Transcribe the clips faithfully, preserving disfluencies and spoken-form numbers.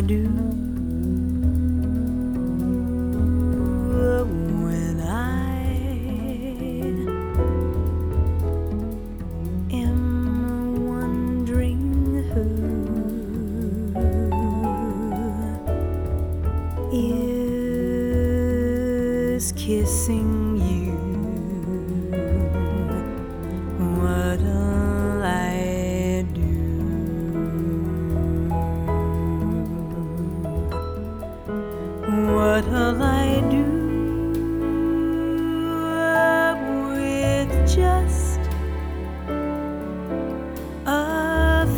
do when I am wondering who is kissing you? What'll I do? What'll I do with just a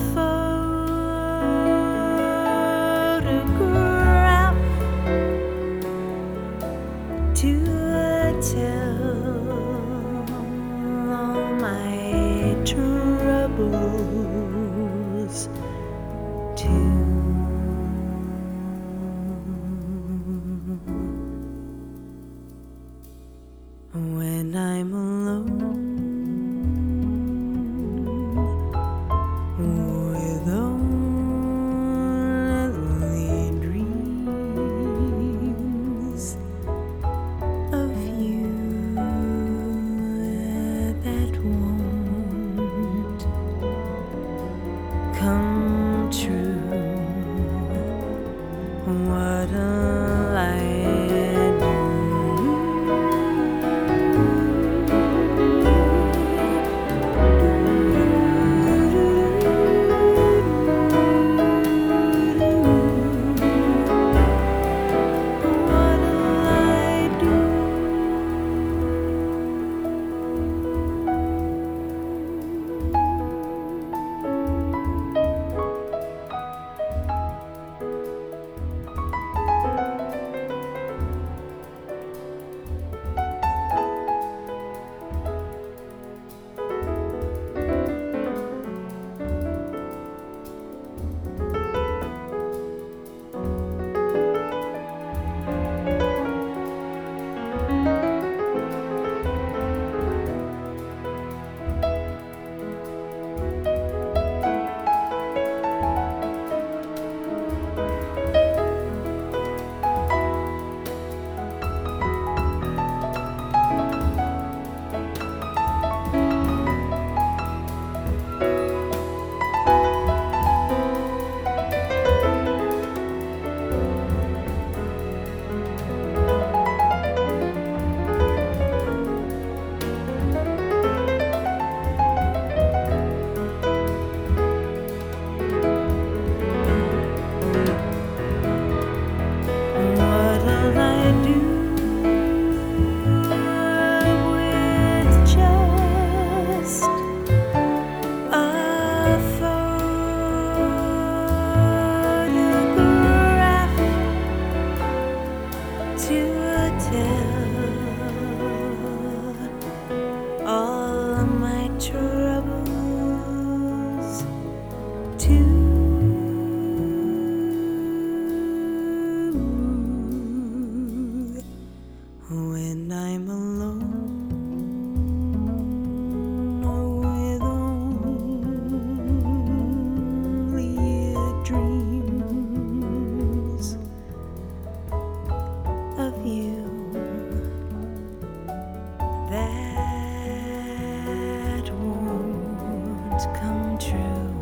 photograph to tell all my troubles to? When I'm alone with only dreams of you that won't come true, what'll I do? What'll I do with just a photograph to tell all my troubles to? When I'm alone with only dreams of you that won't come true.